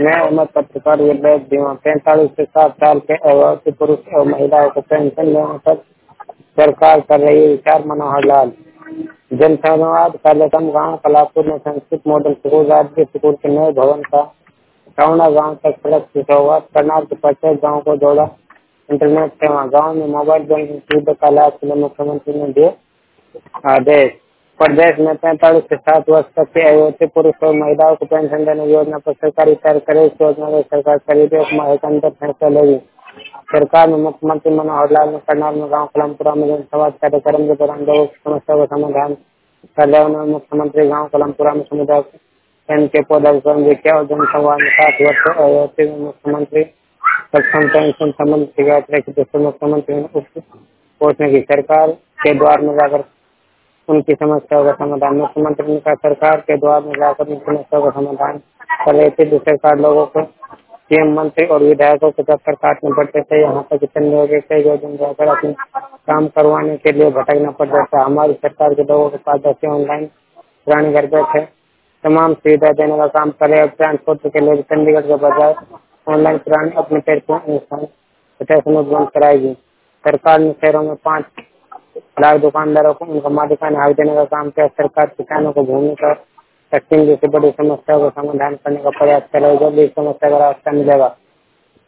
मैं अहमद पत्रकार विवेक दीवा 45 से 60 साल के अवैध पुरुष और महिलाओं को पेंशन लेने पर सरकार कर रही विचार मनोहर लाल। जन संवाद कार्यक्रम गांव कलापुर में संस्कृत मॉडल स्कूल राज्य स्कूल के नए भवन का टाउना गांव तक सड़क की शुरुआत। करनाल के प्रत्येक गांव को जोड़ा इंटरनेट सेवा। गांव में मोबाइल बैंकिंग सुविधा का लाभ के लिए मुख्यमंत्री ने दिए आदेश। प्रदेश में 45 से 60 वर्ष तक के अयोध्या पुरुष और महिलाओं को पेंशन देने की योजना पर सरकारी तैयार करे। इस योजना में सरकार करीब 1 माह के अंदर फैसला लेगी। सरकार में मुख्यमंत्री मनोहर लाल ने करनाल में गांव कलमपुरा में जनसंवाद कार्यक्रम के दौरान लोगों की समस्या का समाधान कर मुख्यमंत्री गांव कलमपुरा में समुदाय के पौधा भी किया और जनसंवाद में 60 वर्ष अयोध्या में मुख्यमंत्री सक्षम पेंशन संबंधित शिकायत रखी। जिससे मुख्यमंत्री ने उप पहुंचने की सरकार के द्वार में जाकर उनकी समस्याओं का समाधान। मुख्यमंत्री ने कहा सरकार के द्वार में जाकर उनकी समस्याओं का समाधान कर रही थी। सरकार लोगों को सीएम मंत्री और विधायकों के चक्कर काटने पड़ते थे। यहाँ तक कितने लोग कई दिन जाकर अपने काम करवाने के लिए भटकना पड़ जाता है। हमारी सरकार के लोगों के पास जैसे ऑनलाइन पुराने घर बैठे तमाम सुविधा देने का काम करे। अब ट्रांसपोर्ट के लिए चंडीगढ़ के बजाय ऑनलाइन पुराने अपने पैर को बंद कराएगी। सरकार ने शहरों में 5 लाख दुकानदारों को उनका मालिकाना हक देने का काम किया। सरकार किसानों को भूमि का तकसीम जैसी बड़ी समस्याओं का समाधान करने का प्रयास करेगी। जल्द इस समस्या का रास्ता मिलेगा।